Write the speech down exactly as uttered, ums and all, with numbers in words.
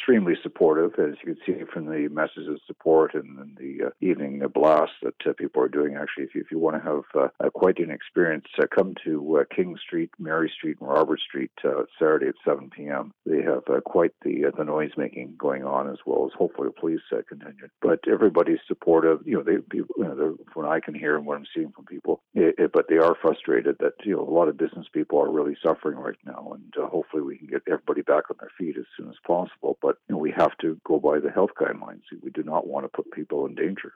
extremely supportive, as you can see from the messages of support and, and the uh, evening blast that uh, people are doing. Actually, if you, if you want to have uh, uh, quite an experience, uh, come to uh, King Street, Mary Street, and Robert Street uh, Saturday at seven p.m. They have uh, quite the uh, the noise making going on, as well as hopefully a police uh, contingent. But everybody's supportive. You know, they people, you know, from what I can hear and what I'm seeing from people, it, it, but they are frustrated that you know a lot of business people are really suffering right now, and uh, hopefully we can get everybody back on their feet as soon as possible. But you know, we have to go by the health guidelines. We do not want to put people in danger.